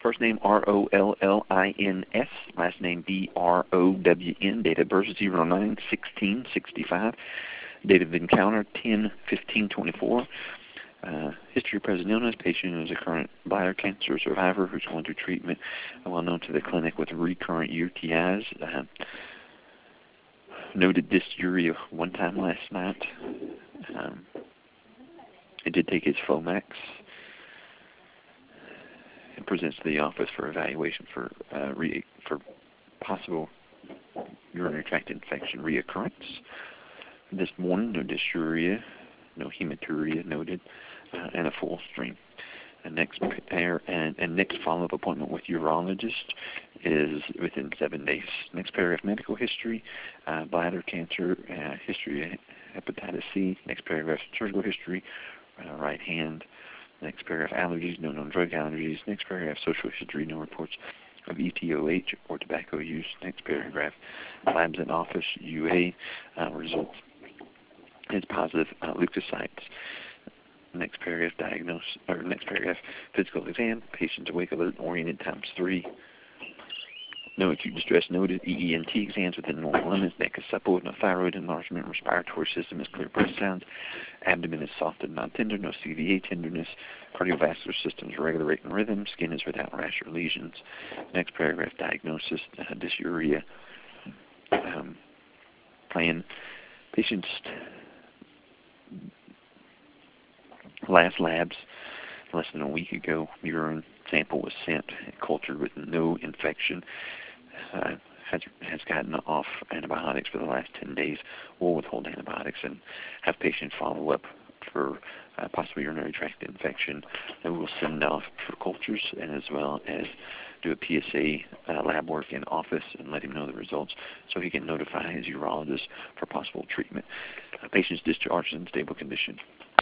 First name Rollins, last name Brown, date of birth 09/16/65, date of encounter 10/15/24. History of present illness. Patient is a current bladder cancer survivor who's going through treatment, well known to the clinic with recurrent UTIs. Noted dysuria one time last night. It did take his Flomax. It presents to the office for evaluation for possible urinary tract infection reoccurrence. This morning, no dysuria, no hematuria noted, and a full stream. And next follow-up appointment with urologist is within 7 days. Next paragraph, medical history, bladder cancer, history of hepatitis C. Next paragraph, surgical history, right hand. Next paragraph, allergies, no known drug allergies. Next paragraph, social history, no reports of ETOH or tobacco use. Next paragraph, labs in office, UA results is positive leukocytes. Next paragraph, physical exam, patient's awake, alert, and oriented ×3. No acute distress noted. EENT exams within normal limits. Neck is supple, no thyroid enlargement. Respiratory system is clear breath sounds. Abdomen is soft and not tender. No CVA tenderness. Cardiovascular system is regular rate and rhythm. Skin is without rash or lesions. Next paragraph, diagnosis, dysuria. Plan. Patient's last labs, less than a week ago, urine sample was sent, cultured with no infection, has gotten off antibiotics for the last 10 days. We'll withhold antibiotics and have patient follow up for possible urinary tract infection, and we'll send off for cultures and as well as do a PSA lab work in office and let him know the results so he can notify his urologist for possible treatment. Patient's discharged in stable condition.